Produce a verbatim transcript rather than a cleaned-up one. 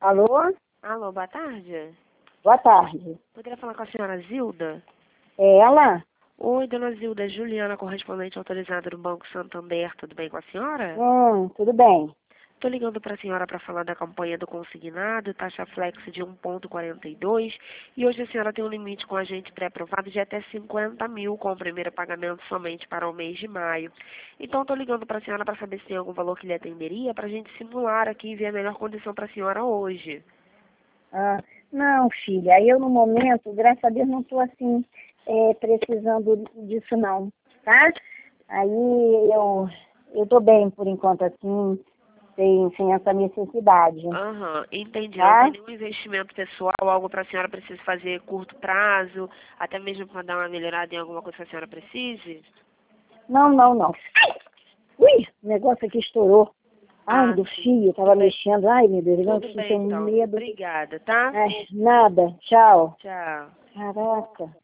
Alô? Alô, boa tarde. Boa tarde. Poderia falar com a senhora Zilda? É ela? Oi, dona Zilda, Juliana, correspondente autorizada do Banco Santander, tudo bem com a senhora? Hum, tudo bem. Estou ligando para a senhora para falar da campanha do consignado, taxa flex de um vírgula quarenta e dois, e hoje a senhora tem um limite com a gente pré-aprovado de até cinquenta mil com o primeiro pagamento somente para o mês de maio. Então estou ligando para a senhora para saber se tem algum valor que lhe atenderia, para a gente simular aqui e ver a melhor condição para a senhora hoje. Ah, não, filha, eu no momento, graças a Deus, não estou assim, é, precisando disso não, tá? Aí eu eu tô bem por enquanto assim, sem, sem essa necessidade, Aham, entendi. Não tá? tem nenhum investimento pessoal, algo para a senhora precisa fazer curto prazo, até mesmo para dar uma melhorada em alguma coisa que a senhora precise? Não, não, não. Ui, o negócio aqui estourou. Ai, Ah, do sim. fio, tava Tudo bem, mexendo. Ai, meu Deus, eu tudo bem tenho então. medo. Obrigada, tá? Ai, nada, tchau. Tchau. Caraca.